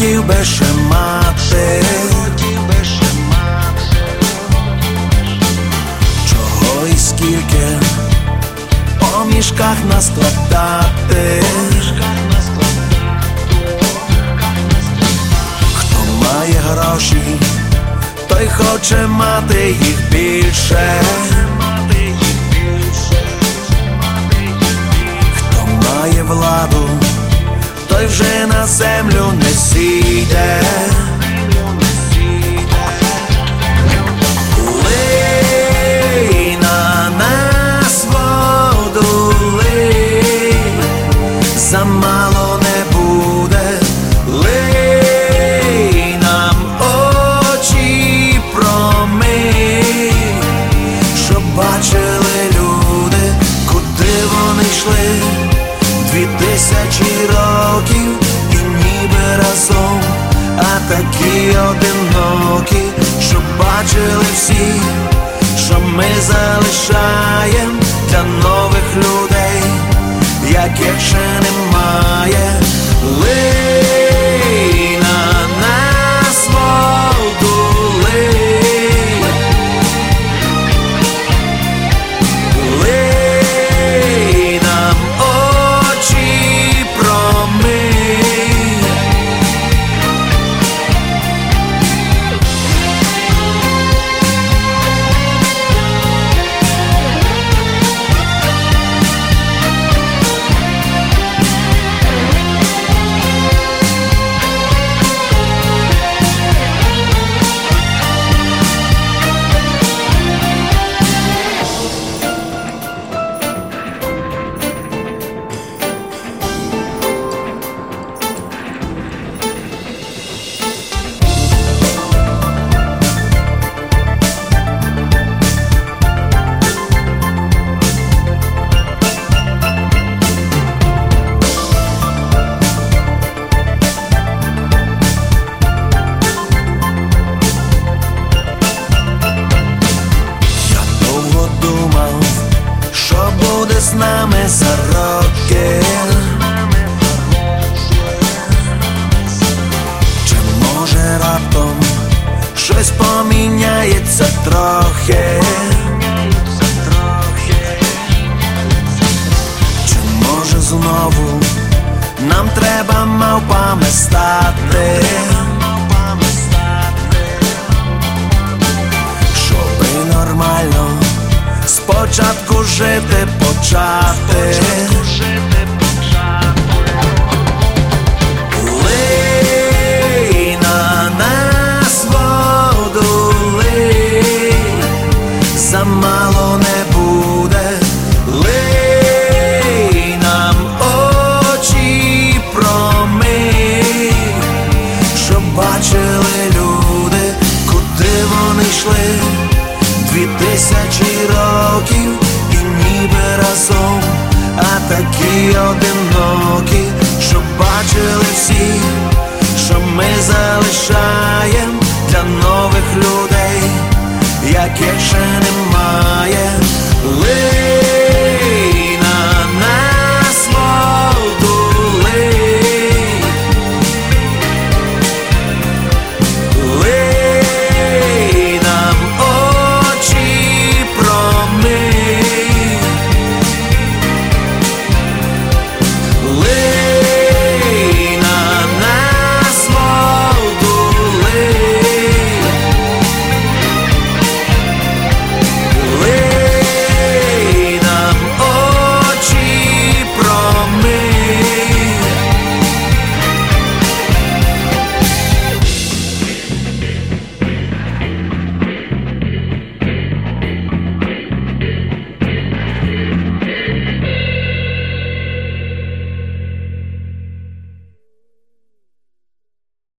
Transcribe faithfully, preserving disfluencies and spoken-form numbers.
хотів би ще мати, чого і скільки по мішках наскладати. Хто має гроші, той хоче мати їх більше. Хто має владу, той вже на землю не сійде. Лий на нас воду, лий, замало не буде. Лий нам очі промий, щоб бачили люди, куди вони йшли дві тисячі років, і ніби разом, а такі одинокі, щоб бачили всі, що ми залишаєм для нових людей, яких ще немає. Лий на нас воду, лий, лий нам очі промий. Буде з нами за роки, чи може раптом щось поміняється трохи, чи може знову нам треба мавпами стати, щоби нормально спочатку жити почати. Лий на нас воду, лий, замало не буде. Лий нам очі промий, щоб бачили люди, куди вони йшли дві тисячі років, і ніби разом, а такі одинокі, щоб бачили всі, що ми залишаєм для нових людей, яких ще немає.